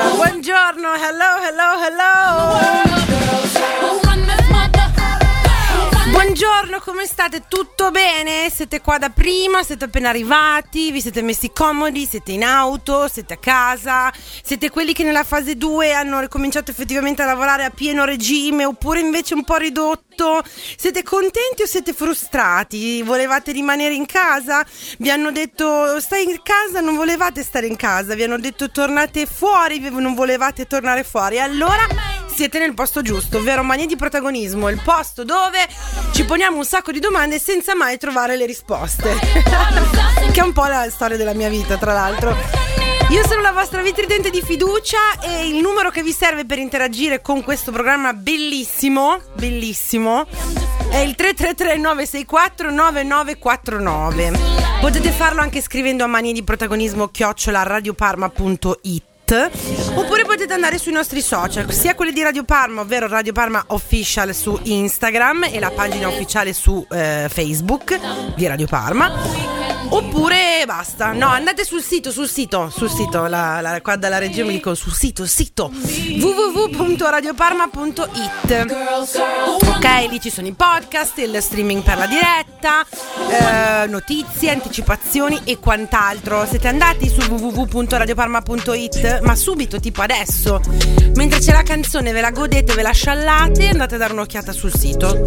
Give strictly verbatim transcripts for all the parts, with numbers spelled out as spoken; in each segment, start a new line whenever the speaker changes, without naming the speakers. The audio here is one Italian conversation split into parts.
Buongiorno, hello, hello, hello. Buongiorno, come state? Tutto bene? Siete qua da prima? Siete appena arrivati? Vi siete messi comodi? Siete in auto? Siete a casa? Siete quelli che nella fase due hanno ricominciato effettivamente a lavorare a pieno regime oppure invece un po' ridotto? Siete contenti o siete frustrati? Volevate rimanere in casa? Vi hanno detto stai in casa? Non volevate stare in casa? Vi hanno detto tornate fuori? Non volevate tornare fuori? Allora siete nel posto giusto, ovvero Mania di Protagonismo, il posto dove ci poniamo un sacco di domande senza mai trovare le risposte. Che è un po' la storia della mia vita, tra l'altro. Io sono la vostra vitridente di fiducia e il numero che vi serve per interagire con questo programma bellissimo, bellissimo, è il tre tre tre nove sei quattro nove nove quattro nove. Potete farlo anche scrivendo a mania di protagonismo chiocciola radioparma punto it. Oppure potete andare sui nostri social, sia quelli di Radio Parma, ovvero Radio Parma Official su Instagram e la pagina ufficiale su eh, Facebook di Radio Parma. Oppure basta, no, andate sul sito, sul sito, sul sito, la, la, qua dalla regia mi dico sul sito, sito w w w punto radioparma punto it. Ok, lì ci sono i podcast, il streaming per la diretta, eh, notizie, anticipazioni e quant'altro. Siete andati su w w w punto radioparma punto it, ma subito, tipo adesso, mentre c'è la canzone, ve la godete, ve la sciallate, andate a dare un'occhiata sul sito.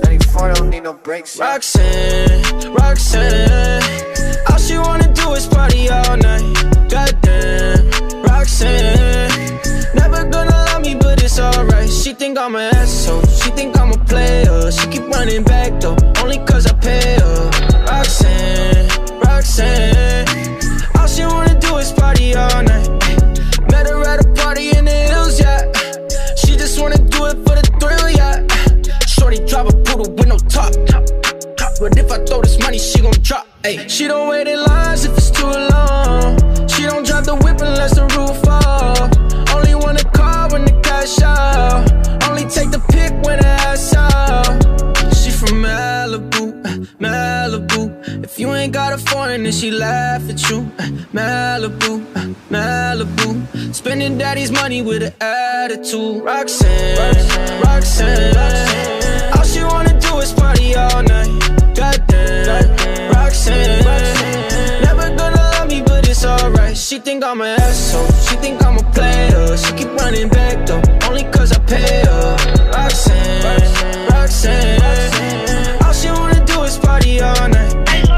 Roxanne, Roxanne, all she wanna do is party all night. Goddamn, Roxanne, never gonna love me, but it's alright. She think I'm an asshole, she think I'm a player. She keep running back though, only cause I pay her. Roxanne, Roxanne, all she wanna do is party all night. Met her at a party in the hills, yeah. She just wanna do it for the thrill, yeah. Shorty drive a poodle with no top. But if I throw this money, she gon' drop. Ay. She don't wait in lines if it's too long. She don't drive the whip unless the roof off. Only want a car when the cash out. Only take the pick when the ass out. She from Malibu, Malibu. If you ain't got a foreign, then she laugh at you. Malibu, Malibu. Spending daddy's money with an attitude. Roxanne, Roxanne, Roxanne, Roxanne. All she wanna do is party all night. Goddamn, Roxanne, Roxanne, never gonna love me, but it's alright. She think I'm an asshole, she think I'm a player. She keep running back though, only cause I pay her. Roxanne, Roxanne, Roxanne, Roxanne. All she wanna do is party all night.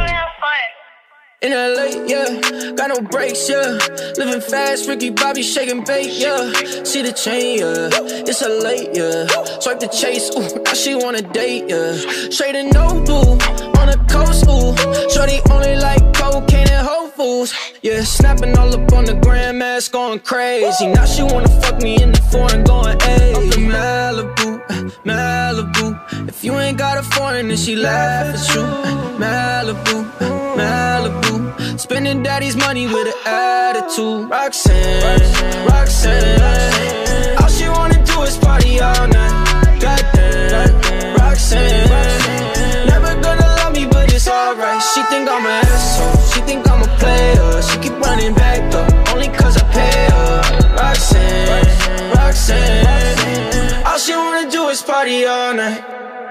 In L A, yeah, got no brakes, yeah. Living fast, Ricky Bobby shaking bait, yeah. See the chain, yeah, it's a late, yeah. Swipe the chase, ooh, now she wanna date, yeah. Straight and no blue, on the coast, ooh. Shorty only like cocaine and Whole Foods, yeah. Snapping all up on the grandmas, going crazy. Now she wanna fuck me in the foreign, going ayy. Up in Malibu, Malibu. If you ain't got a foreign, then she laugh at you. Malibu, Malibu. Spending daddy's money with an attitude. Roxanne, Roxanne, Roxanne, Roxanne. All she wanna do is party all night. Goddamn, Roxanne, Roxanne, never gonna love me, but it's alright. She think I'm an asshole, she think I'm a player. She keep running back though, only cause I pay her. Roxanne, Roxanne, Roxanne. All she wanna do is party all night.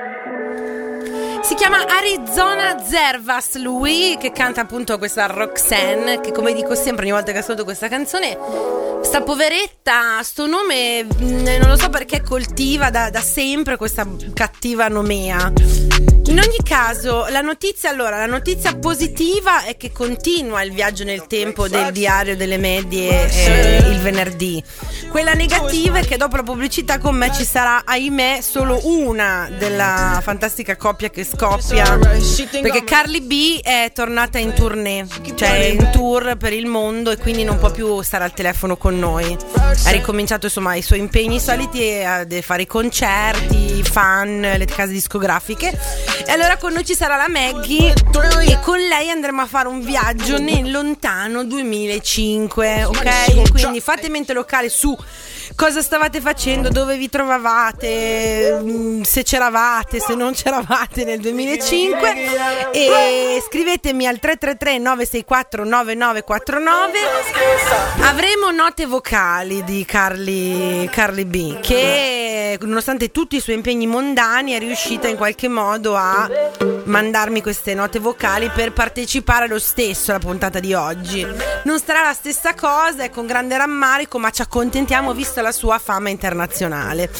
Si chiama Arizona Zervas, lui, che canta appunto questa Roxanne, che come dico sempre ogni volta che ascolto questa canzone, sta poveretta, sto nome non lo so perché coltiva da, da sempre questa cattiva nomea. In ogni caso, la notizia, allora, la notizia positiva è che continua il viaggio nel tempo del diario delle medie eh, il venerdì. Quella negativa è che dopo la pubblicità con me ci sarà, ahimè, solo una della fantastica coppia che scoppia, perché Carly B è tornata in tournée, cioè in tour per il mondo, e quindi non può più stare al telefono con noi. Ha ricominciato insomma i suoi impegni soliti a fare i concerti, i fan, le case discografiche. E allora con noi ci sarà la Maggie e con lei andremo a fare un viaggio nel lontano duemilacinque, ok? Quindi fate mente locale su cosa stavate facendo, dove vi trovavate, se c'eravate, se non c'eravate nel duemilacinque, e scrivetemi al tre tre tre nove sei quattro nove nove quattro nove. Avremo note vocali di Carly, Carly B, che nonostante tutti i suoi impegni mondani è riuscita in qualche modo a mandarmi queste note vocali per partecipare lo stesso alla puntata di oggi. Non sarà la stessa cosa, è con grande rammarico, ma ci accontentiamo visto la sua fama internazionale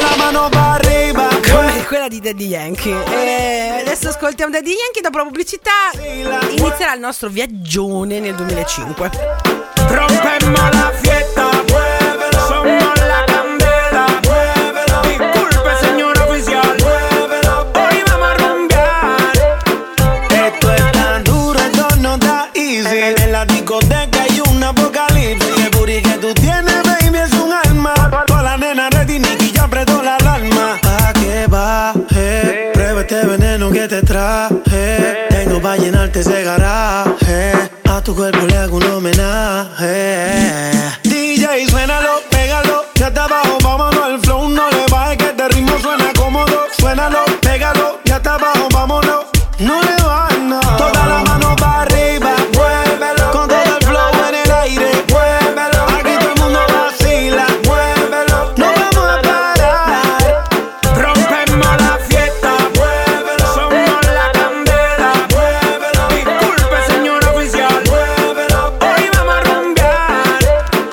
come quella di Daddy Yankee. E adesso ascoltiamo Daddy Yankee, dopo la pubblicità inizierà il nostro viaggione nel duemilacinque.
Rompemos la fiesta, muévelo, somos la candela, muévelo, disculpe señor oficial, muévelo, hoy vamos a rumbear. Esto es tan duro, esto no está easy. En la discoteca hay un apocalipsis. El booty que tú tienes, baby, es un alma. Toda la nena ready, Nicky ya apretó la alarma. Pa' que baje, prueba este veneno que te traje. Tengo pa' llenarte ese garaje. A tu cuerpo le hago un homenaje. D J, suénalo, pégalo, ya está abajo, vámonos al flow, no le bajes que este ritmo suena cómodo. Suénalo, pégalo, ya está abajo, vámonos, no le bajes nada. Toda la mano para arriba, muévelo, con todo el flow en el aire, muévelo. Aquí todo el mundo vacila, muévelo, no vamos a parar. Rompemos la fiesta, muévelo, somos la candela, muévelo, disculpe señor oficial, muévelo, hoy vamos a rumbear.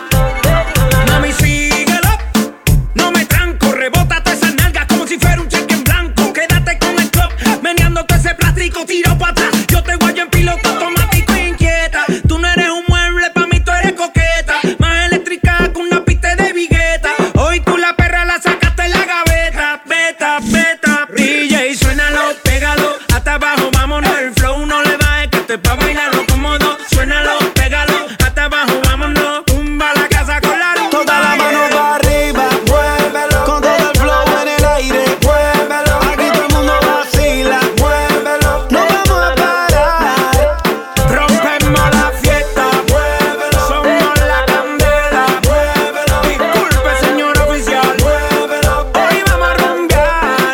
Mami, síguelo, no me tranco, rebótate esas nalgas como si fuera un cheque en blanco. Quédate con el club, meneándote ese plástico, tiro para atrás. Yo te guayo en piloto automático e inquieta. Tú no eres un mueble, pa' mí tú eres coqueta. Más eléctrica que una pista de vigueta. Hoy tú la perra la sacaste en la gaveta. Beta, beta, D J, suénalo, pégalo, hasta abajo, vámonos. El flow no le bajes, que esto es pa' bailarlo cómodo. Suénalo, pégalo, hasta abajo, vámonos. Tumba la casa con la rumba. Toda la mano para arriba, muévelo, con todo el flow en el aire, muévelo. Aquí todo el mundo vacila, muévelo, no vamos a parar. Rompemos la fiesta, muévelo, somos la candela, muévelo. Disculpe señor oficial, muévelo, hoy vamos a rumbear.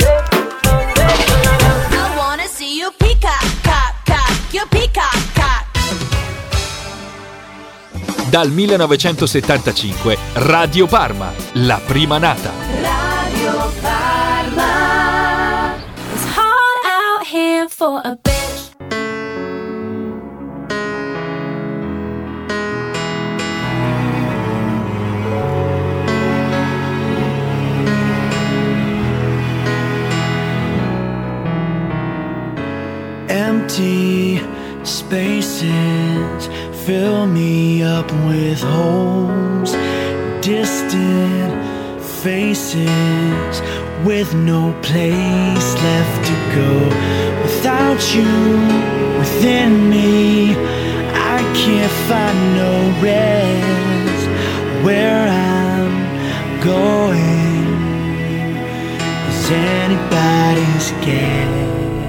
I wanna see you peacock, cock, cock, you peacock, cock.
Dal millenovecentosettantacinque Radio Parma, la prima nata.
Radio Parma. It's hard out here for a bitch.
Empty spaces fill me up with holes, distant faces with no place left to go. Without you within me, I can't find no rest. Where I'm going is anybody's guess.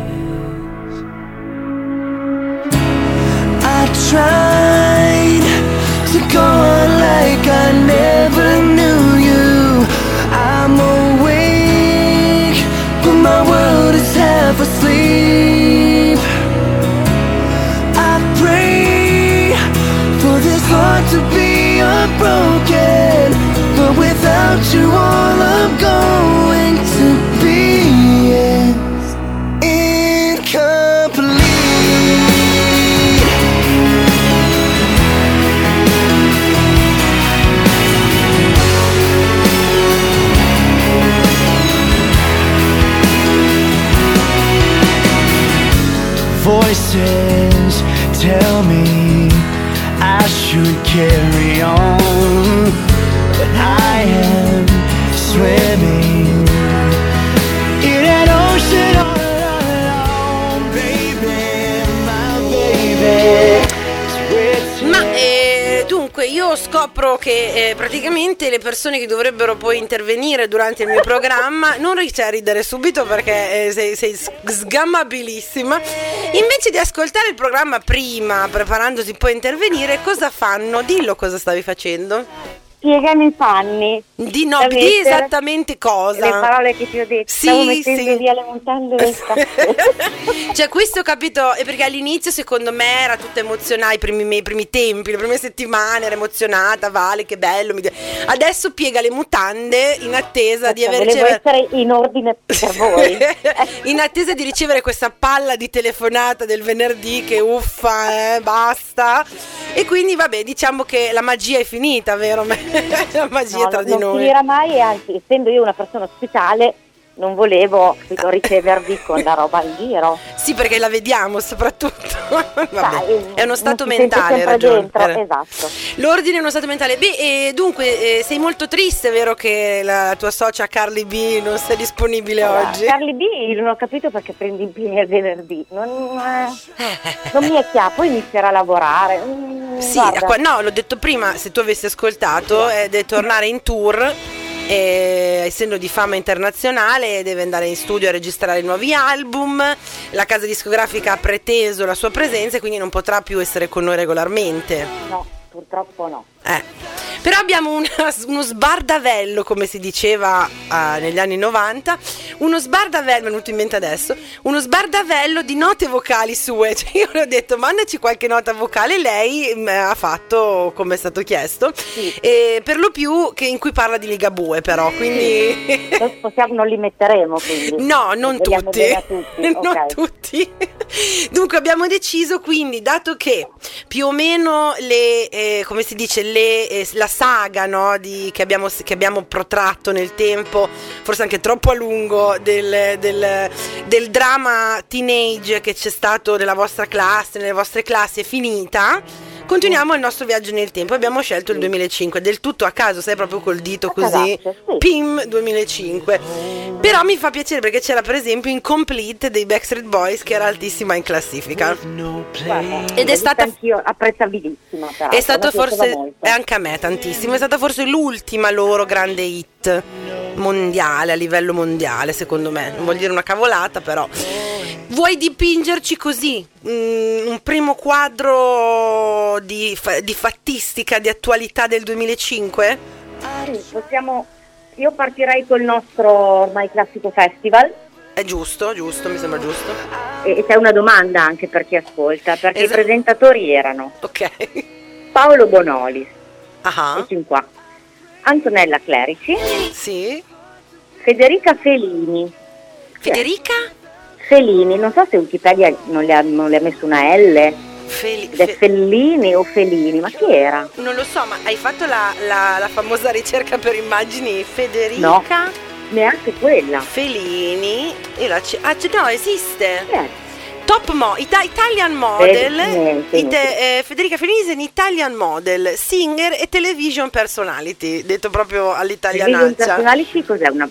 I tried to go on like I never knew you. I'm awake, but my world is half asleep. I pray for this heart to be unbroken, but without you all I'm going to be is incomplete. Voices tell me I should carry on, but I am swimming in an ocean all alone, baby, my baby.
Ma eh, dunque io scopro che eh, praticamente le persone che dovrebbero poi intervenire durante il mio programma, non iniziare a ridere subito perché eh, sei, sei sgammabilissima, invece di ascoltare il programma prima, preparandosi poi a intervenire, cosa fanno? Dillo cosa stavi facendo.
Piegami i panni.
Di no, di esattamente cosa?
Le parole che ti ho detto.
Sì,
Stavo mettendo
sì.
via le mutande del caffè.
Cioè questo ho capito, è perché all'inizio secondo me era tutta emozionata, i primi, i primi tempi, le prime settimane era emozionata, Vale che bello, mi... adesso piega le mutande in attesa di aver
Volevo
ricevere...
essere in ordine per voi.
In attesa di ricevere questa palla di telefonata del venerdì che uffa, eh, basta. E quindi vabbè, diciamo che la magia è finita, vero? La magia
No,
tra
non,
di
non
noi.
finirà mai, e anzi, essendo io una persona ospitale, non volevo capito, ricevervi con la roba in giro.
Sì, perché la vediamo soprattutto. Vabbè,
Sai,
è uno stato
non si sente
mentale, hai
sempre
ragione.
dentro,
Era-
esatto.
L'ordine è uno stato mentale. Beh, e dunque, eh, sei molto triste, vero che la tua socia Carly B non sia disponibile
Allora,
oggi?
Carly B non ho capito perché prendi impegni il venerdì, non, eh, non mi è chiaro, poi inizierà a lavorare. Mm,
Sì,
guarda.
qua- no, l'ho detto prima, se tu avessi ascoltato, è deve tornare in tour. E, essendo di fama internazionale, deve andare in studio a registrare nuovi album. La casa discografica ha preteso la sua presenza e quindi non potrà più essere con noi regolarmente.
No, purtroppo no.
Eh. Però abbiamo una- uno sbardavello, come si diceva ah, negli anni novanta, uno sbardavello, mi è venuto in mente adesso, uno sbardavello di note vocali sue. Cioè io le ho detto mandaci qualche nota vocale, lei mm, ha fatto come è stato chiesto,
Sì.
e per lo più che in cui parla di Ligabue però, quindi...
Noi possiamo, non li metteremo quindi.
No, non
Vogliamo
tutti,
bene a tutti,
non
ok.
tutti. Dunque abbiamo deciso quindi, dato che più o meno le, eh, come si dice, le, eh, la saga, no, di, che, abbiamo, che abbiamo protratto nel tempo, forse anche troppo a lungo, del, del, del dramma teenage che c'è stato nella vostra classe, nelle vostre classi, è finita. Continuiamo il nostro viaggio nel tempo. Abbiamo scelto il duemilacinque, del tutto a caso, sai, proprio col dito
A
così.
casaccio, sì.
Pim duemilacinque. Però mi fa piacere perché c'era per esempio Incomplete dei Backstreet Boys, che era altissima in classifica.
Guarda,
Ed è
l'ho
stata-
vista anch'io apprezzabilissima. peraltro,
È stato
mi piaceva
forse,
molto.
e anche a me tantissimo, è stata forse l'ultima loro grande hit mondiale, a livello mondiale, secondo me. Non voglio dire una cavolata, però. Vuoi dipingerci così mm, un primo quadro di, fa- di fattistica, di attualità del duemilacinque?
Sì, possiamo. Io partirei col nostro ormai classico festival.
È giusto, giusto, mi sembra giusto.
E e c'è una domanda anche per chi ascolta, perché
Esatto.
i presentatori erano
Ok.
Paolo Bonolis,
Ah,
eccoci qua, Antonella Clerici,
sì.
Federica Felini.
Federica?
Felini, non so se Wikipedia non le ha, non le ha messo una L,
Feli-
ed è
Fe-
Fellini o Felini, ma chi era?
non lo so, ma hai fatto la, la- la famosa ricerca per immagini Federica
No. Neanche quella.
Felini e la c- ah, c- no, esiste.
Eh,
Top Mo, Ita- Italian Model,
Eh, niente,
Ite-
niente.
eh, Federica Felini è un Italian Model, singer e television personality, detto proprio
Television
all'italianaccia.
Personality cos'è? Una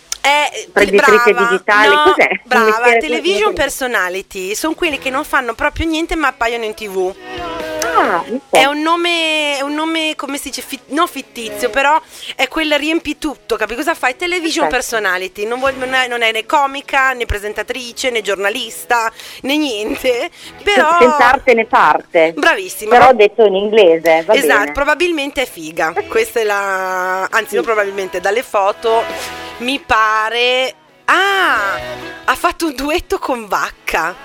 È
Prenditrice
brava,
digitale,
no,
cos'è? Un
brava,
mestiere
television
così.
personality sono quelli che non fanno proprio niente ma appaiono in tv.
Ah, mi so.
È un nome, è un nome come si dice, fit- non fittizio, però è quel riempi tutto, capi cosa fai? Television
Perfetto.
personality, non, voglio- non è, non è né comica, né presentatrice, né giornalista, né niente, però...
Senza arte né parte.
Bravissima.
Però detto in inglese, va
Esatto,
bene.
probabilmente è figa. Questa è la... Anzi, non probabilmente, dalle foto mi pare... Ah, ha fatto un duetto con Vacca.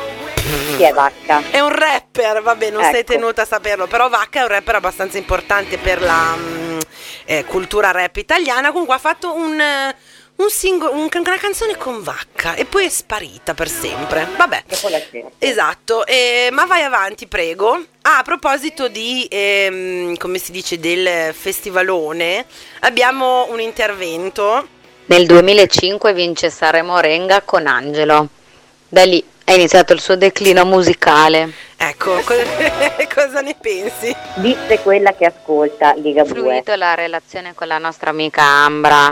Chi è Vacca?
È un rapper, vabbè, non sei
Ecco.
tenuta a saperlo, però Vacca è un rapper abbastanza importante per la mm, eh, cultura rap italiana. Comunque ha fatto un, eh, un singolo, un- una canzone con Vacca e poi è sparita per sempre. Vabbè.
Dopo la sera.
Esatto, eh, ma vai avanti, prego. Ah, a proposito di, ehm, come si dice, del festivalone, abbiamo un intervento.
Nel duemilacinque vince Sanremo Renga con Angelo. Da lì è iniziato il suo declino musicale.
Ecco, co- cosa ne pensi?
Disse quella che ascolta Ligabue.
Fluito la relazione con la nostra amica Ambra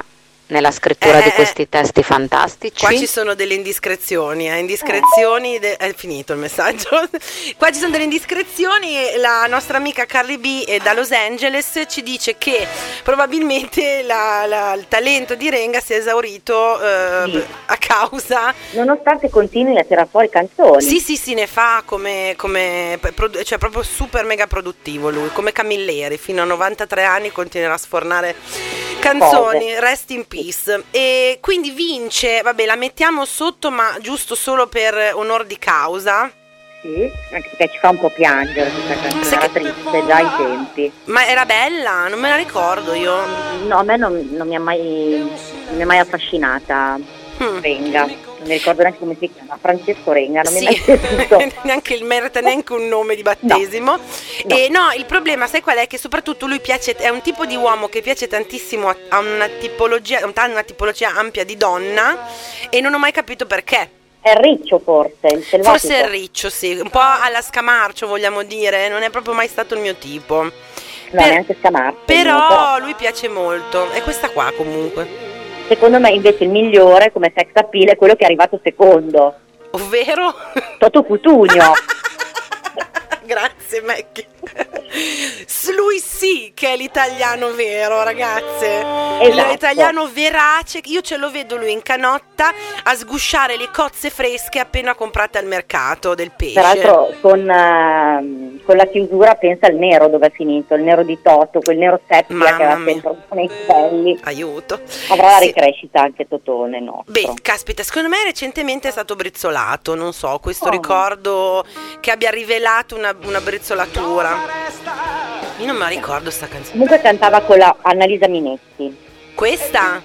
nella scrittura
Eh,
di
eh,
questi testi fantastici?
Qua ci sono delle indiscrezioni, eh, indiscrezioni, de- è finito il messaggio. Qua ci sono delle indiscrezioni e la nostra amica Carly B eh, da Los Angeles ci dice che probabilmente la- la- il talento di Renga si è esaurito eh,
Sì.
a causa.
Nonostante continui a tirare fuori canzoni.
Sì, sì, sì, ne fa come, come produ- cioè proprio super mega produttivo lui, come Camilleri, fino a novantatré anni continuerà a sfornare canzoni,
Cose.
rest in peace. E quindi vince, vabbè, la mettiamo sotto, ma giusto solo per onor di causa.
Sì, anche perché ci fa un po' piangere questa canzone,
Sai
era
che-
triste già ai tempi.
Ma era bella, non me la ricordo io.
No, a me non, non mi ha mai, non mi ha mai affascinata
Mm.
Renga, non mi ricordo neanche come si chiama, Francesco Renga, non mi è
Sì,
mai piaciuto.
neanche il merita neanche un nome di battesimo.
No.
E no, il problema, sai qual è? Che soprattutto lui piace, è un tipo di uomo che piace tantissimo a, a una tipologia, ha una tipologia ampia di donna e non ho mai capito perché.
È il riccio forse, il selvatico.
Forse è riccio, sì, un po' alla Scamarcio vogliamo dire, non è proprio mai stato il mio tipo.
No,
Per-
neanche Scamarcio.
Però
però
lui piace molto, è questa qua comunque.
secondo me invece il migliore come sex appeal è quello che è arrivato secondo,
Ovvero?
Toto Cutugno.
Grazie Mackie. S- Lui sì che è l'italiano vero, ragazze.
Esatto.
L'italiano verace. Io ce lo vedo lui in canotta a sgusciare le cozze fresche appena comprate al mercato del pesce.
Peraltro con, ehm, con la chiusura pensa al nero dove è finito, il nero di Toto, quel nero seppia
Mamma
che aveva
mia.
sempre nei capelli.
Aiuto.
Avrà la
Sì.
ricrescita anche Totone nostro.
Beh, caspita, secondo me recentemente è stato brizzolato, non so, questo
Oh.
ricordo che abbia rivelato una, una brizzolatura. Io non me la ricordo sta canzone.
Comunque cantava con la Annalisa Minetti.
Questa?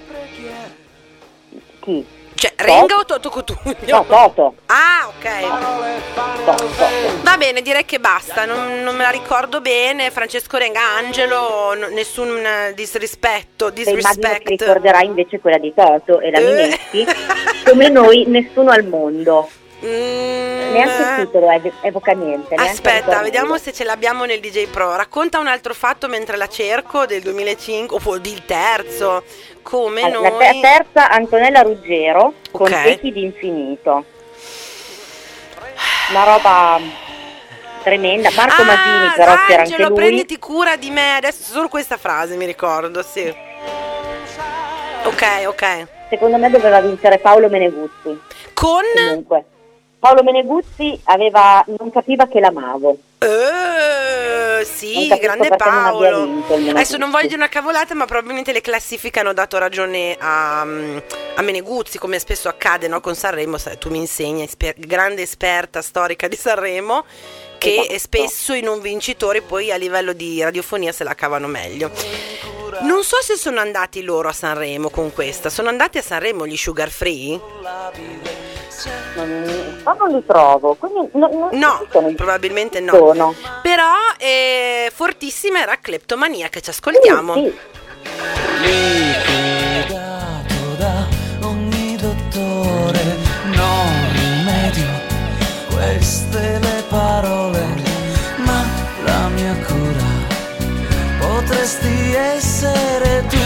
Chi?
Cioè, Renga o Toto Cutugno?
No, Toto.
Ah, ok.
Toto, Toto.
Va bene, direi che basta, non, non me la ricordo bene. Francesco Renga, Angelo, n- nessun eh, disrispetto,
Se immagino che
disrespect.
ricorderai invece quella di Toto e la
Eh.
Minetti, come noi nessuno al mondo.
Mm,
Neanche il titolo ev- evoca niente. neanche
Aspetta,
ricordo.
vediamo se ce l'abbiamo nel D J Pro. Racconta un altro fatto mentre la cerco del duemilacinque, o il terzo, come
Allora,
noi...
La te- terza Antonella Ruggero con
Ok.
Techi d'infinito. Una roba tremenda. Marco
ah,
Masini però c'era anche
Angelo,
lui.
prenditi cura di me. Adesso solo questa frase mi ricordo, sì. Ok, ok.
Secondo me doveva vincere Paolo Meneguzzi.
Con...
Comunque, Paolo Meneguzzi aveva, non capiva che l'amavo.
Eh, sì,
Non capisco
grande
perché non abbia
Paolo.
vinto il Meneguzzi.
Adesso non voglio dire una cavolata, ma probabilmente le classifiche hanno dato ragione a, a Meneguzzi, come spesso accade, no, con Sanremo. Sai, tu mi insegni, esper- grande esperta storica di Sanremo, che
Esatto.
spesso i non vincitori poi a livello di radiofonia se la cavano meglio. Non so se sono andati loro a Sanremo con questa. Sono andati a Sanremo gli Sugar Free?
Non, ma non li trovo. Quindi non, non
No,
sono in-
probabilmente no.
sono.
Però eh, fortissima era Cleptomania, che ci ascoltiamo.
Sì,
Liquidato da ogni dottore, non rimedio queste le parole, ma la mia cura potresti essere tu.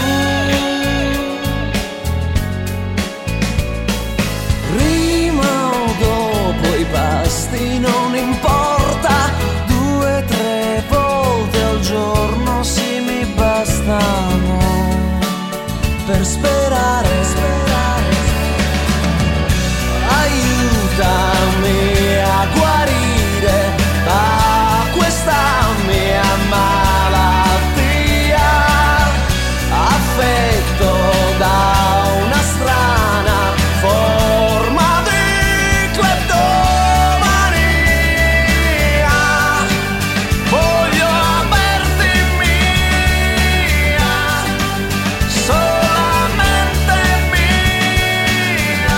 Prima o dopo i pasti non importa, due tre volte al giorno sì mi bastano per sperare, sperare. Aiutami a guarire da questa mia malattia, affetto da una strana forma di cleptomania. Voglio averti mia, solamente mia.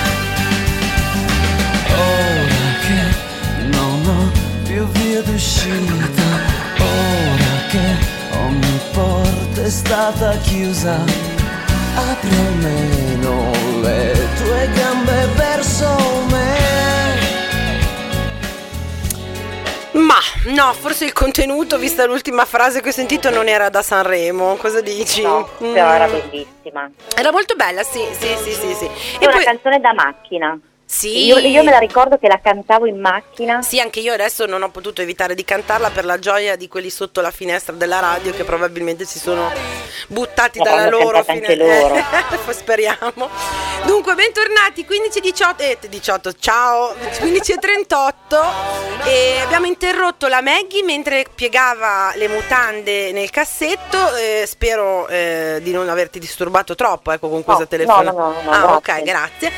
Ora che non ho più via d'uscita, ora che ogni porta è stata chiusa, apri almeno le tue gambe verso me.
Ma no, forse il contenuto, vista l'ultima frase che ho sentito, non era da Sanremo. Cosa dici?
No,
Mm.
però era bellissima.
Era molto bella, sì, sì, sì, sì, sì.
È una canzone da macchina.
Sì.
Io, io me la ricordo che la cantavo in macchina.
Sì, anche io adesso non ho potuto evitare di cantarla per la gioia di quelli sotto la finestra della radio che probabilmente si sono buttati
Ne
dalla
avranno
loro
cantata anche loro.
Poi speriamo. Dunque, bentornati, quindici diciotto eh, diciotto, ciao, quindici e trentotto, e abbiamo interrotto la Maggie mentre piegava le mutande nel cassetto. eh, spero eh, di non averti disturbato troppo, ecco, con questa
No,
telefonata.
no, no, no, no,
ah,
grazie.
ok, grazie.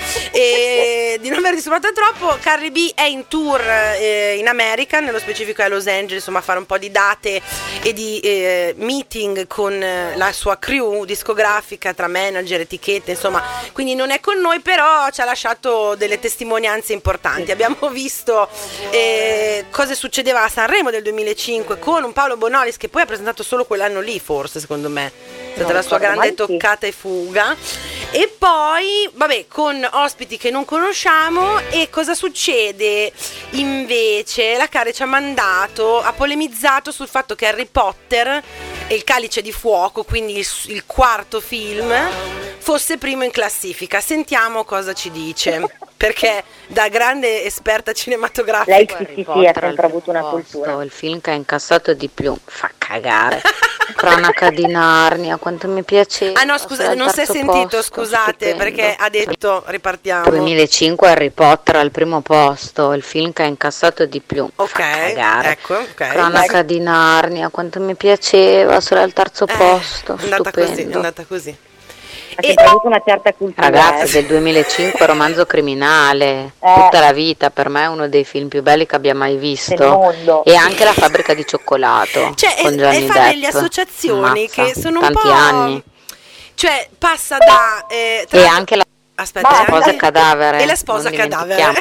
E di non aver disturbato troppo. Cardi B è in tour eh, in America, nello specifico a Los Angeles, insomma, a fare un po' di date e di eh, meeting con eh, la sua crew discografica, tra manager, etichette, insomma, quindi non è con noi, però ci ha lasciato delle testimonianze importanti. Abbiamo visto eh, cosa succedeva a Sanremo del duemilacinque con un Paolo Bonolis che poi ha presentato solo quell'anno lì, forse, secondo me è stata
Non
la sua
ricordo
grande
mai, sì.
toccata e fuga. E poi, vabbè, con ospiti che non conosciamo. E cosa succede invece? La Care ci ha mandato, ha polemizzato sul fatto che Harry Potter e il Calice di Fuoco, quindi il, il quarto film, fosse primo in classifica. Sentiamo cosa ci dice, perché da grande esperta cinematografica.
Lei sì, sì, sì, ha sempre avuto una cultura.
Il film che ha incassato di più, fa cagare. Cronaca di Narnia, quanto mi piaceva.
Ah no, scusa, non si è sentito, scusate,
stupendo.
perché ha detto, ripartiamo.
duemilacinque Harry Potter al primo posto, il film che ha incassato di più.
Ok,
fa cagare.
ecco, ok.
Cronaca di Narnia, quanto mi piaceva, solo al terzo
Eh,
posto.
è andata
stupendo.
così, è andata così.
Ha sempre avuto una certa cultura.
Ragazzi,
eh.
del duemilacinque Romanzo Criminale,
Eh.
tutta la vita, per me è uno dei film più belli che abbia mai
Del
visto.
mondo.
E anche La fabbrica di cioccolato
Cioè,
con
e,
Johnny
e fa
Depp.
delle associazioni
Ammazza,
che sono un
tanti
po'.
anni.
Cioè, passa da. Eh, tra
E
l'altro-
anche la
Aspetta,
Ma-
e
sposa
anche-
cadavere,
E la sposa
non
cadavere.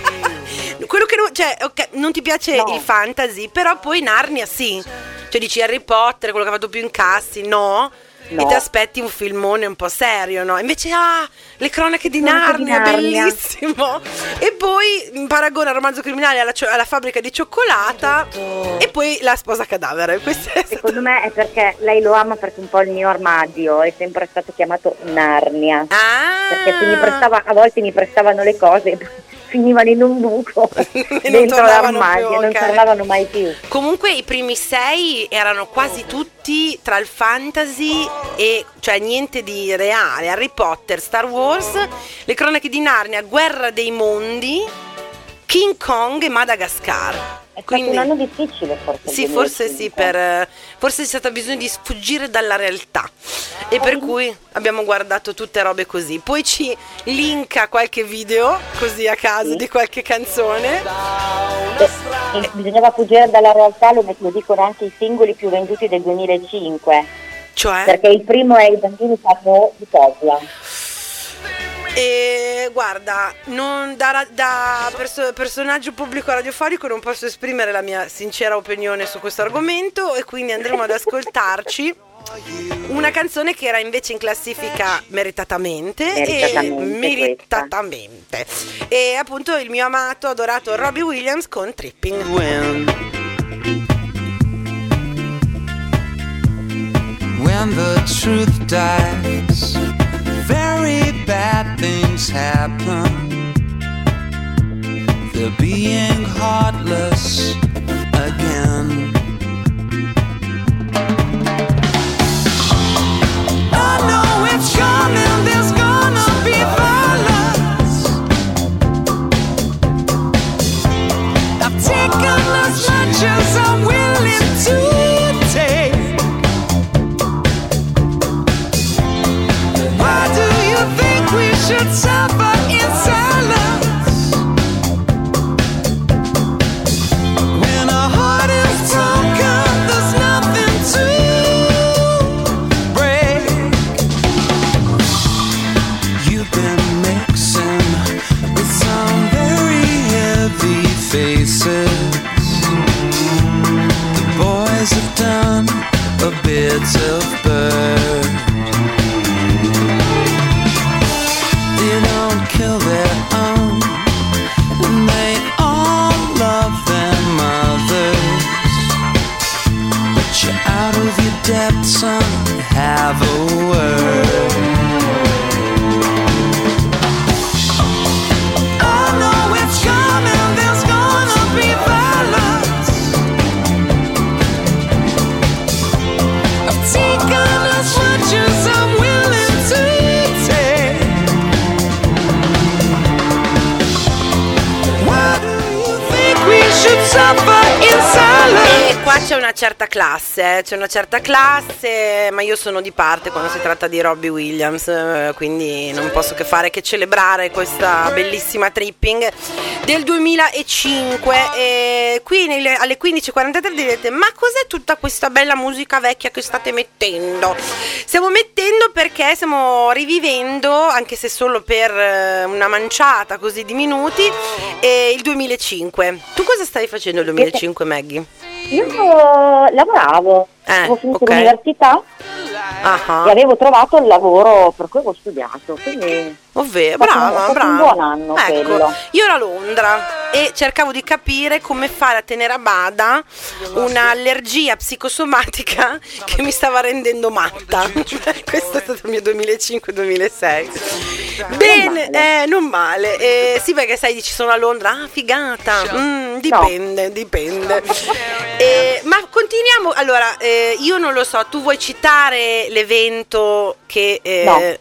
Quello che non, cioè, ok, non ti piace
No.
il fantasy, però poi Narnia sì. Cioè dici Harry Potter, quello che ha fatto più incassi, no?
No.
E ti aspetti un filmone un po' serio, no? Invece, ah, le cronache di
Cronache di
Narnia,
Narnia.
bellissimo. E poi in paragone al Romanzo Criminale alla, cio- alla fabbrica di cioccolata e poi La sposa cadavere. Questa è
Secondo me è perché lei lo ama, perché un po' il mio armadio è sempre stato chiamato Narnia.
Ah,
Perché se mi prestava, a volte mi prestavano le cose e finivano in un buco
E non
dentro
tornavano
l'armadio,
più,
non
ok.
tornavano mai più.
Comunque i primi sei erano quasi tutti tra il fantasy e, cioè, niente di reale. Harry Potter, Star Wars, Le cronache di Narnia, Guerra dei mondi, King Kong e Madagascar.
È stato un anno difficile forse.
Sì,
il
forse sì,
duemilacinque.
per, eh, forse c'è stato bisogno di sfuggire dalla realtà e per cui abbiamo guardato tutte robe così. Poi ci linka qualche video così a caso
Sì.
di qualche canzone.
Eh, eh, bisognava fuggire dalla realtà, lo, lo dicono anche i singoli più venduti del duemilacinque,
Cioè,
perché il primo è I bambini fanno di Tesla.
e guarda, non da, ra- da perso- personaggio pubblico radiofonico non posso esprimere la mia sincera opinione su questo argomento e quindi andremo ad ascoltarci una canzone che era invece in classifica meritatamente,
Meritatamente,
e meritatamente e appunto il mio amato adorato Robbie Williams con Tripping.
When, when the truth dies, very bad things happen. They're being heartless again. I know it's coming, there's gonna be violence. I've taken as much as I'm willing to take. Why do you think we should suffer in silence?
c'è una certa classe, eh, c'è una certa classe, ma io sono di parte quando si tratta di Robbie Williams, eh, quindi non posso che fare che celebrare questa bellissima tripping del duemilacinque. E qui nelle, alle quindici e quarantatré direte: ma cos'è tutta questa bella musica vecchia che state mettendo? Stiamo mettendo perché stiamo rivivendo, anche se solo per eh, una manciata così di minuti, eh, il duemilacinque. Tu cosa stavi facendo nel duemilacinque, Maggie?
Io lavoravo,
Eh,
avevo finito
ok.
l'università
Ah,
e avevo trovato il lavoro per cui avevo studiato, quindi
ovvero,
è stato un-
brava,
è stato
brava.
un buon anno
Ecco,
quello.
io ero a Londra e cercavo di capire come fare a tenere a bada un'allergia psicosomatica che mi stava rendendo matta. Questo è stato il mio duemilacinque duemilasei. Bene, eh, non male. Eh, sì, perché sai, dici sono a Londra, ah, figata. Mm, dipende, dipende. Eh, ma continuiamo. Allora, eh, io non lo so, tu vuoi citare l'evento che eh,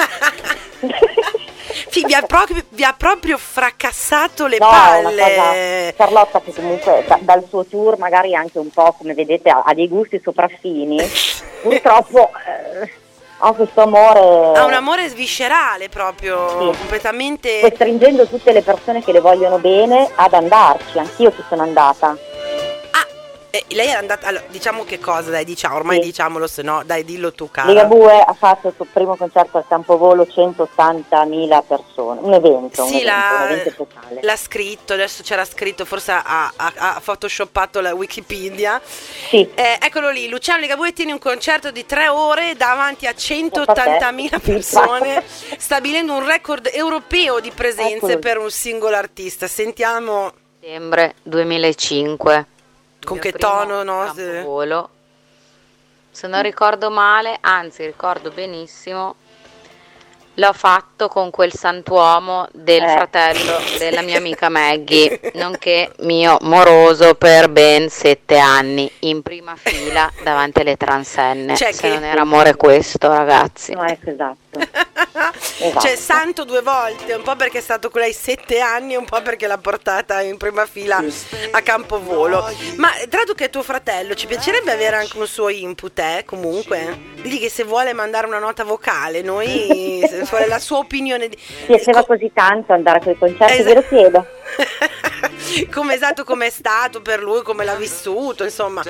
Sì, vi ha proprio, vi ha proprio fracassato le
No, è una
palle.
cosa, Carlotta, che comunque da- dal suo tour magari anche un po', come vedete, ha, ha dei gusti sopraffini, purtroppo eh, ha questo amore,
Ha un amore sviscerale proprio,
Sì.
completamente.
costringendo tutte le persone che le vogliono bene ad andarci. Anch'io ci sono andata.
Ah, eh, lei era andata. Allora, diciamo che cosa, dai, diciamo, ormai
Sì.
diciamolo, se no, dai, dillo tu, cara.
Ligabue ha fatto il suo primo concerto al Campovolo, centottantamila persone, un evento, un,
Sì,
evento
l'ha,
un evento totale.
l'ha scritto, adesso c'era scritto, forse ha, ha, ha photoshoppato la Wikipedia.
Sì.
Eh, eccolo lì, Luciano Ligabue tiene un concerto di tre ore davanti a centottantamila persone, stabilendo un record europeo di presenze
Eccolo.
per un singolo artista. Sentiamo
Settembre duemilacinque.
con
Il
che
mio primo
tono, no?
Campovolo. Se non ricordo male, anzi ricordo benissimo, l'ho fatto con quel santuomo del
Eh.
fratello della mia amica Maggie, nonché mio moroso per ben sette anni, in prima fila davanti alle transenne.
Cioè,
Se
che-
non era amore questo, ragazzi.
No, ecco, esatto. Esatto.
Cioè, santo due volte, un po' perché è stato con lei sette anni e un po' perché l'ha portata in prima fila a Campovolo. Ma tra l'altro che è tuo fratello, ci piacerebbe avere anche un suo input, eh, comunque. Digli che se vuole mandare una nota vocale, noi, se vuole la sua opinione. Di...
Ti piaceva
co-
così tanto andare a quei concerti,
Esatto.
ve lo chiedo.
come esatto, come è stato per lui, come l'ha vissuto, insomma.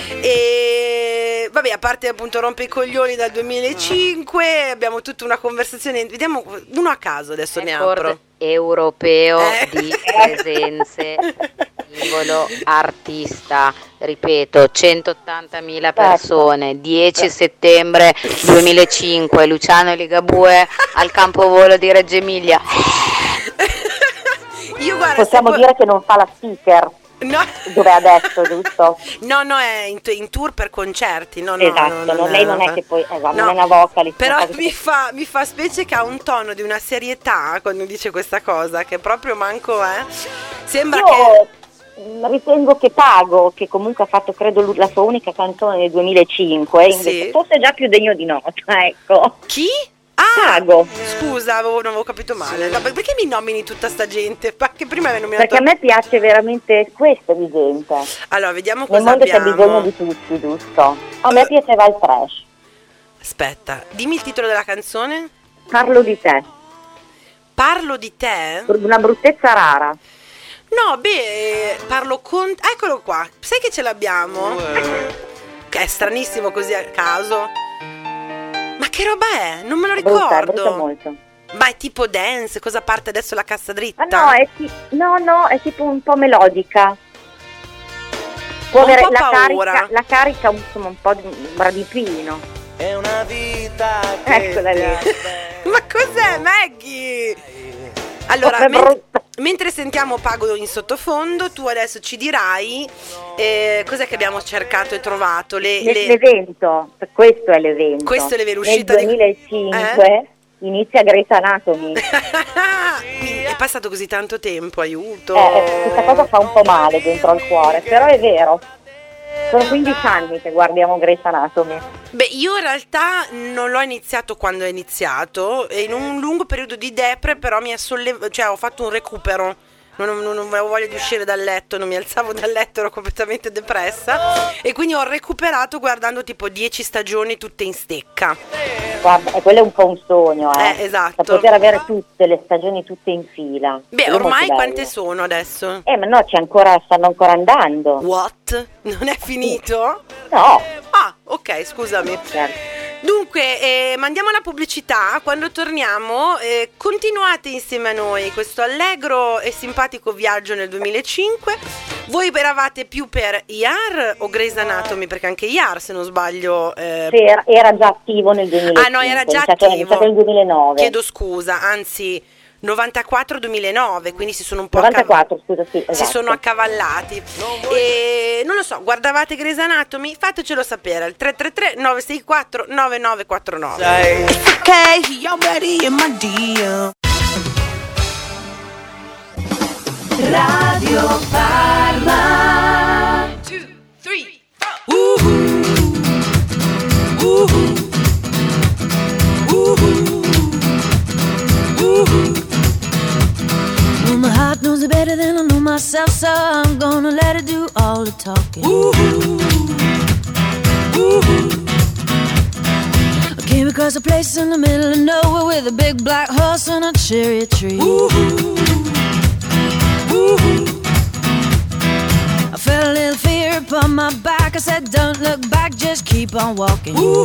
E vabbè, a parte appunto rompe i coglioni dal duemilacinque, abbiamo tutta una conversazione. Vediamo uno a caso, adesso ne
Record
apro.
europeo
Eh.
di presenze, singolo artista, ripeto, centottantamila persone, dieci settembre duemilacinque, Luciano Ligabue al Campovolo di Reggio Emilia.
Io guarda,
Possiamo
se
dire che non fa la speaker
No.
dove è adesso, giusto?
No, no, è in, in tour per concerti. No, no,
Esatto,
no,
non- lei non è che poi- esatto,
no.
non è una vocalist,
Però
una cosa
mi
che-
fa, mi fa specie che ha un tono di una serietà quando dice questa cosa, che proprio manco è. Sembra che.
Io mh, ritengo che Pago, che comunque ha fatto credo lu- la sua unica canzone nel duemilacinque,
Sì.
invece fosse già più degno di nota, ecco.
Chi? Ah,
Pago.
scusa, avevo- non avevo capito male. No, perché mi nomini tutta sta gente? Perché prima mi hai nominato.
Perché a me piace veramente questo di gente.
Allora, vediamo
Nel
cosa
mondo c'è
abbiamo.
bisogno di tutti, giusto? A me
Eh.
piaceva il trash.
Aspetta, dimmi il titolo della canzone.
Parlo di te,
Parlo di te?
una bruttezza rara.
No, beh, parlo con... Eccolo qua, sai che ce l'abbiamo? Che è stranissimo così a caso. Ma che roba è? Non me lo
Brutta,
ricordo.
brutta molto.
Ma è tipo dance, cosa parte adesso la cassa dritta?
Ah no, è ti- no, no, è tipo un po' melodica. Può
Ho un
avere
po'
la
paura.
carica, la carica insomma un po' di un bradipino.
È una vita
Eccola lì.
Ma cos'è, Maggie? Allora,
Come
men-
brutta.
mentre sentiamo Pago in sottofondo, tu adesso ci dirai eh, cos'è che abbiamo cercato e trovato. Le,
L'e-
le-
L'evento, questo è l'evento.
Questo è l'evento,
Nel
uscita di-
duemilacinque inizia Grey's Anatomy.
È passato così tanto tempo, aiuto.
Eh, questa cosa fa un po' male dentro al cuore, però è vero. Sono quindici anni che guardiamo Grey's Anatomy.
Beh, io in realtà non l'ho iniziato quando è iniziato, e in un lungo periodo di depre però mi ha sollevato, cioè ho fatto un recupero, non, non, non avevo voglia di uscire dal letto, non mi alzavo dal letto, ero completamente depressa e quindi ho recuperato guardando tipo dieci stagioni tutte in stecca.
Guarda, e quello è un po' un sogno, eh.
Eh, esatto.
Da poter avere tutte le stagioni tutte in fila.
Beh,
Quello è
ormai
molto
quante
bello.
sono adesso?
Eh, ma no, c'è ancora, stanno ancora andando.
What? Non è finito?
No.
Ah, ok, scusami.
Certo.
Dunque, eh, mandiamo la pubblicità. Quando torniamo, eh, continuate insieme a noi questo allegro e simpatico viaggio nel duemilacinque. Voi eravate più per I A R o Grey's Anatomy? Perché anche I A R, se non sbaglio... Eh...
Sì, era, era già attivo nel duemilacinque.
Ah no, era già
iniziato,
attivo.
È iniziato nel duemilanove.
Chiedo scusa, anzi... novantaquattro duemilanove, quindi si sono un po'
novantaquattro, accav- scusa, sì, esatto.
si sono accavallati. E non lo so, guardavate Grey's Anatomy? Fatecelo sapere al tre tre tre nove sei quattro nove nove quattro nove.
Okay, he already in my D M.
Radio Parma.
two, three,
Well, my heart knows it better than I know myself, so I'm gonna let it do all the talking. Ooh, ooh. I came across a place in the middle of nowhere with a big black horse and a cherry tree. Ooh, ooh. I felt a little fear upon my back. I said, don't look back, just keep on walking. Ooh,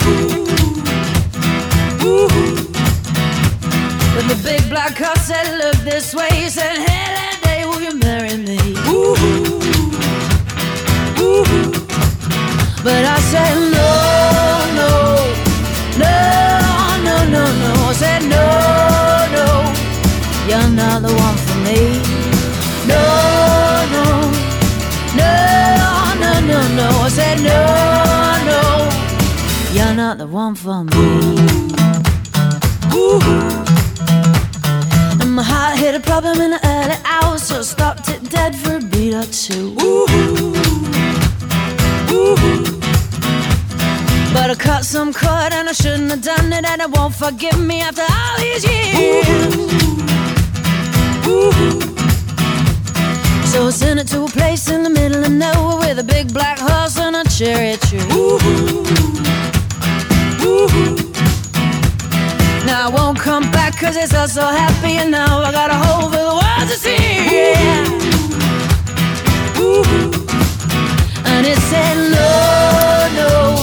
ooh. When the big black horse said, look this way, he said, hey, that day, will you marry me? Ooh, ooh. But I said, no, no, no, no, no, no. I said, no, no, you're not the one for me. No, no, no, no, no, no. I said, no, no, you're not the one for me. Ooh. My heart hit a problem in the early hours, so I stopped it dead for a beat or two. Ooh, ooh. But I cut some cord and I shouldn't have done it, and it won't forgive me after all these years. Ooh. So I sent it to a place in the middle of nowhere with a big black horse and a cherry tree. Ooh. Ooh. Now I won't come back cause it's all so happy, and now I got a hole for the world to see. Yeah. Ooh. And it said no, no,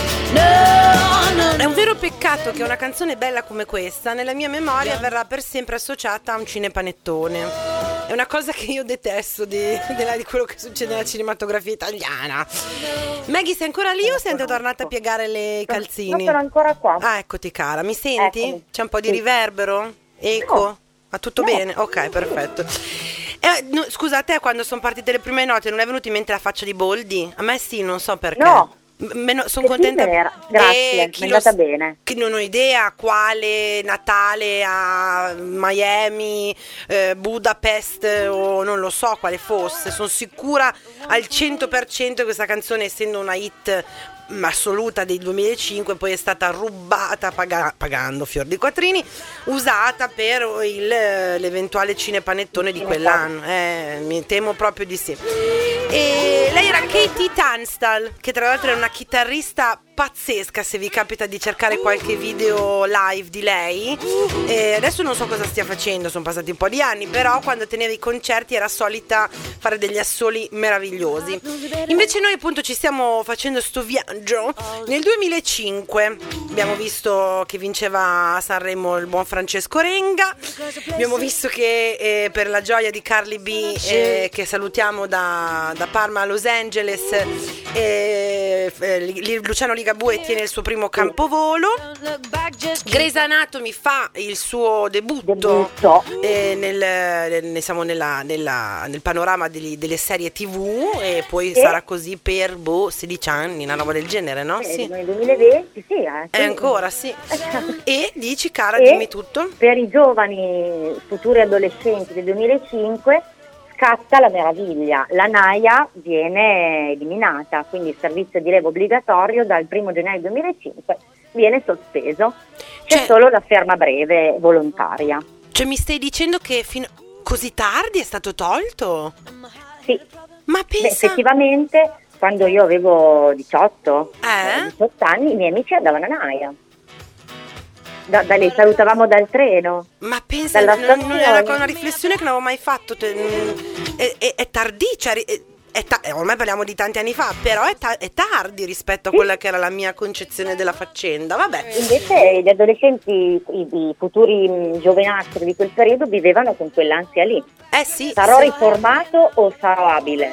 no, no.
È un vero peccato che una canzone bella come questa nella mia memoria verrà per sempre associata a un cinepanettone. È una cosa che io detesto di, di, di quello che succede nella cinematografia italiana. Maggie, sei ancora lì o sei tornata a piegare le calzini?
No, sono ancora qua.
Ah, eccoti cara, mi senti?
Eccomi.
C'è un po' di
Sì.
riverbero? Eco?
No.
Va tutto
No.
bene? Ok, perfetto. Eh, no, scusa, a te quando sono partite le prime note non è venuta in mente la faccia di Boldi? A me sì, non so perché.
No.
Sono
Che
contenta.
film era? Grazie,
Eh, chi
mi è
lo
andata
s-
bene.
Che non ho idea quale Natale a Miami, eh, Budapest o non lo so quale fosse. Sono sicura al cento per cento che questa canzone, essendo una hit assoluta del duemilacinque, poi è stata rubata paga- pagando fior di quattrini, usata per il, l'eventuale cinepanettone di quell'anno. Eh, mi temo proprio di sì. E lei era Katie Tunstall, che tra l'altro è una chitarrista pazzesca, se vi capita di cercare qualche video live di lei. E adesso non so cosa stia facendo, sono passati un po' di anni, però quando teneva i concerti era solita fare degli assoli meravigliosi. Invece noi appunto ci stiamo facendo sto viaggio nel duemilacinque. Abbiamo visto che vinceva a Sanremo il buon Francesco Renga, abbiamo visto che eh, per la gioia di Carly B, eh, che salutiamo da, da Parma a Los Angeles, eh, eh, Luciano Ligabue tiene il suo primo campovolo. Grey's Anatomy fa il suo debutto,
Debutto.
eh, nel, nel, diciamo, nella, nella, nel panorama degli, delle serie tivù, e poi
Sì.
sarà così per boh, sedici anni, una roba del genere, no?
Eh,
Sì.
nel duemilaventi, sì. Eh,
E ancora, sì. E dici, cara,
E
dimmi tutto.
per i giovani futuri adolescenti del duemilacinque scatta la meraviglia. La Naia viene eliminata, quindi il servizio di leva obbligatorio dal primo gennaio duemilacinque viene sospeso. C'è
Cioè-
solo la ferma breve volontaria.
Cioè mi stai dicendo che fino... così tardi è stato tolto?
Sì.
Ma
Beh,
pensa...
effettivamente quando io avevo diciotto,
Eh?
diciotto anni, i miei amici andavano a Naia. Da, da lì salutavamo dal treno.
Ma pensa,
Dalla
non, non era
stazione.
una riflessione che non avevo mai fatto. te- mm, È, è, è tardi, cioè, è, è ta- ormai parliamo di tanti anni fa, però è, ta- è tardi rispetto a quella che era la mia concezione della faccenda. Vabbè.
Invece gli adolescenti, i, i futuri mh, giovenastri di quel periodo vivevano con quell'ansia lì.
Eh sì.
Sarò
sì.
riformato o sarò abile?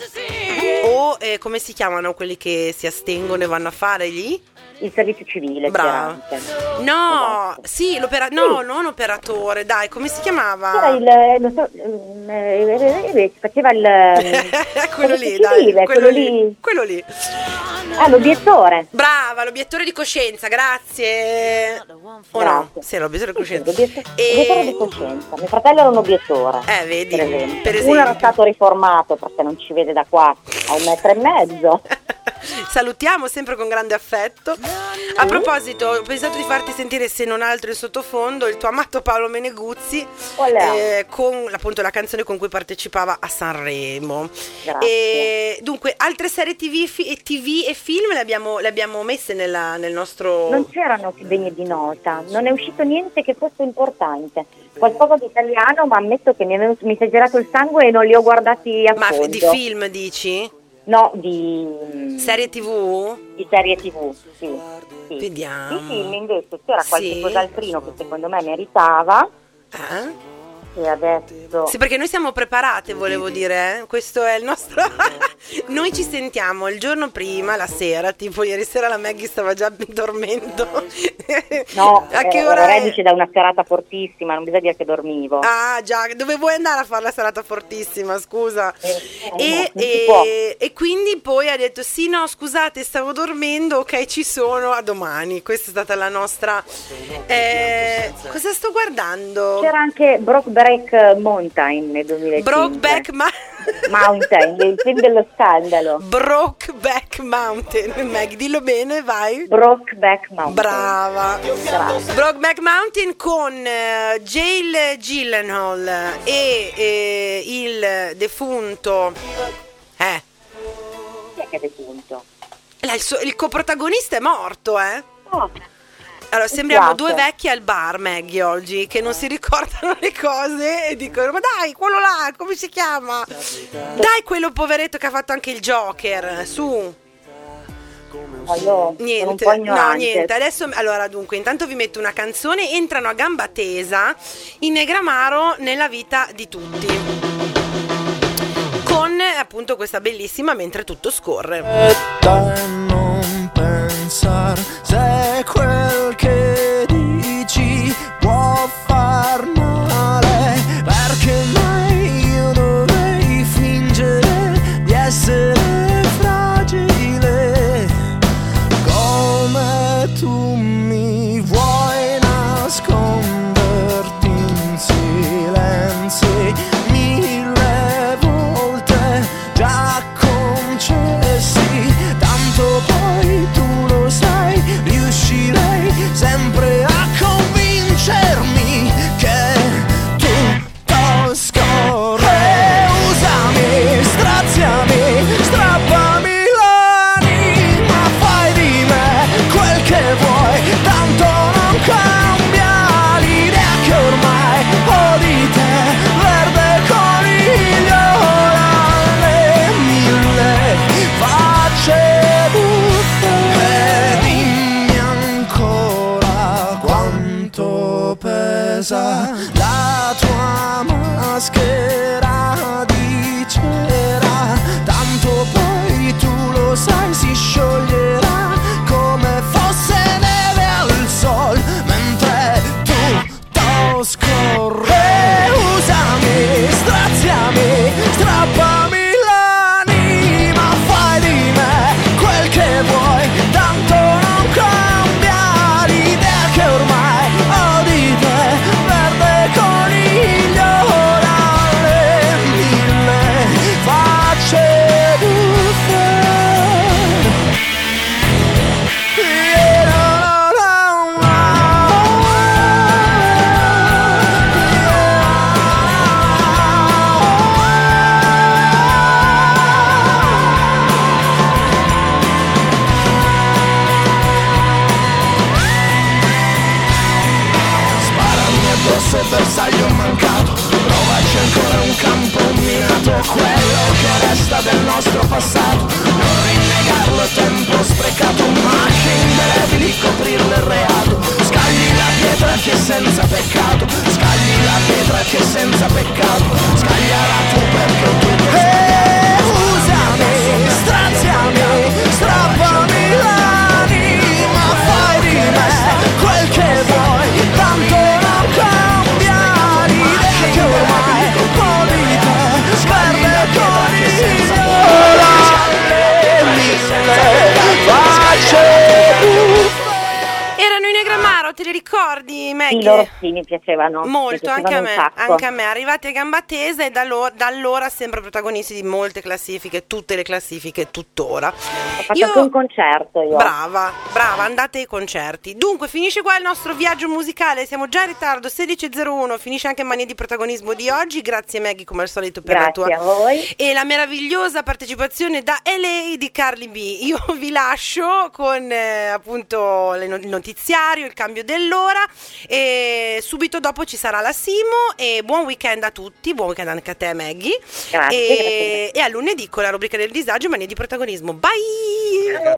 O eh, come si chiamano quelli che si astengono e vanno a fare gli?
Il servizio civile.
Bravo.
c'era anche.
No,
Esatto.
sì, l'opera- no, non operatore, dai, come si chiamava?
C'era il, non so, mm, eh, eh, faceva il
quello lì,
servizio
dai,
civile,
quello lì. Quello lì.
Ah, l'obiettore.
Brava, l'obiettore di coscienza, grazie. O no?
Grazie.
Sì, l'obiettore di coscienza.
L'obietto-
E-
L'obiettore di coscienza. Mio fratello era un obiettore.
Eh, vedi,
per esempio.
per
Uno era
esempio.
stato riformato perché non ci vede da qua a un metro e mezzo.
Salutiamo sempre con grande affetto. A proposito, ho pensato di farti sentire, se non altro in sottofondo, il tuo amato Paolo Meneguzzi,
Olè.
eh, con appunto la canzone con cui partecipava a Sanremo.
Grazie.
E dunque, altre serie tivù fi- e tivù e film le abbiamo, le abbiamo messe nella- nel nostro...
Non c'erano più degne di nota, non è uscito niente che fosse importante. Qualcosa di italiano, ma ammetto che mi, è venuto, mi si è girato il sangue e non li ho guardati a
Ma
fondo.
di film dici?
No, di,
Serie tivù?
di serie tivù, sì. sì.
Vediamo.
Di film invece c'era qualche
Sì.
cos'altrino che secondo me meritava.
Eh?
E adesso...
Sì, perché noi siamo preparate, volevo dire, eh. Questo è il nostro... Noi ci sentiamo il giorno prima, la sera, tipo ieri sera la Maggie stava già in tormento.
No,
a che
eh,
ora
ero
è?
reduce da una serata fortissima, non bisogna dire che dormivo.
Ah già, dove vuoi andare a fare la serata fortissima, scusa?
Eh,
e,
no, non si può.
e, e quindi poi ha detto sì, no, scusate, stavo dormendo, ok, ci sono, a domani. Questa è stata la nostra... Eh, cosa sto guardando?
C'era anche Brokeback Mountain nel duemilacinque.
Brokeback Ma-
Mountain, il film dello scandalo.
Brokeback Mountain. Maggie, dillo bene, vai.
Brokeback Mountain.
Brava.
Grazie.
Brokeback Mountain con eh, Jale Gyllenhaal e eh, il defunto eh
Chi è che è defunto?
la- il, suo- il coprotagonista è morto, eh.
Oh,
Allora,
Mi
sembriamo
piace.
due vecchi al bar, Maggie, oggi, che non si ricordano le cose e dicono, ma dai, quello là, come si chiama? Dai, quello poveretto che ha fatto anche il Joker, su.
ma io sono un
Niente,
po'
no,
ignorante.
niente. Adesso, allora, dunque, intanto vi metto una canzone. Entrano a gamba tesa in Negramaro nella vita di tutti. Con appunto questa bellissima Mentre tutto scorre.
Dai, non pensar se quel che dici può far male, perché mai io dovrei fingere di essere fragile come tu mi vuoi nasconderti in silenzi mille volte già concessi, tanto poi tu lo sai, riuscirei sempre a convincermi che tutto scorre. Usami, straziami, strappami l'anima, fai di me quel che vuoi, tanto non cambia l'idea che ormai ho di te, verde coniglio dalle mille facce buffe. E dimmi ancora quanto pesa la tua maschera di cera, tanto poi tu lo sai, si scioglierà come fosse neve al sol, mentre tutto scorre. Usami, straziami, strappami l'anima, fai di me quel che vuoi, tanto non cambia l'idea che ormai ho di te, verde coniglio dalle se bersaglio mancato. Provaci ancora un campo minato, quello che resta del nostro passato. Non rinnegarlo è tempo sprecato, macchie indelebili coprirlo è reato. Scagli la pietra che è senza peccato, scagli la pietra che è senza peccato, scagliala tu perché tu eh, usami, straziami, strappami l'anima, fai di me quel che vuoi, tanto non cambia l'idea che ormai con di te sperde con il ora
Erano i Negramaro, te li ricordi, Maggie?
Sì, loro sì, mi piacevano.
Molto,
mi
anche a
piacevano
me,
un sacco.
anche a me. Arrivati a gamba tesa e da, lo- da allora sempre protagonisti di molte classifiche, tutte le classifiche tuttora.
Ho fatto anche un concerto io.
Brava, brava, andate ai concerti. Dunque, finisce qua il nostro viaggio musicale, siamo già in ritardo, sedici e zero uno, finisce anche Mania di protagonismo di oggi. Grazie Maggie come al solito per
Grazie
la tua
a voi.
e la meravigliosa partecipazione da L A di Carly B. Io vi lascio con eh, appunto le no- il notiziario, il cambio dell'ora e subito dopo ci sarà la Simo e buon weekend a tutti, buon weekend anche a te Maggie.
Grazie,
e,
grazie.
e a lunedì con la rubrica del disagio Mania di protagonismo. Bye!